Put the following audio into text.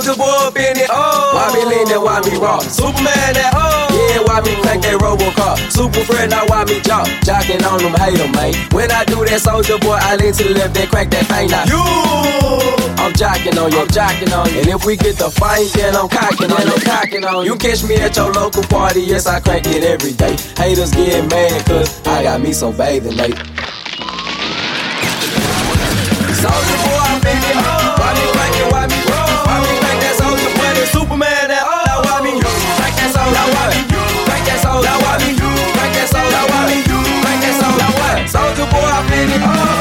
Soldier boy up in it, oh. Why me lean that, why me rock? Superman that, oh. Yeah, why me crank that Robocop? Super friend, now why me jump? Jocking on them, hate them, man. When I do that, soldier boy, I lean to the left, then crank that thing now. I'm jocking on you, I'm jocking on you. And if we get the fight, then I'm cocking on you, I'm cocking on you. You catch me at your local party, yes, I crank it every day. Haters get mad, cause I got me some bathing, mate.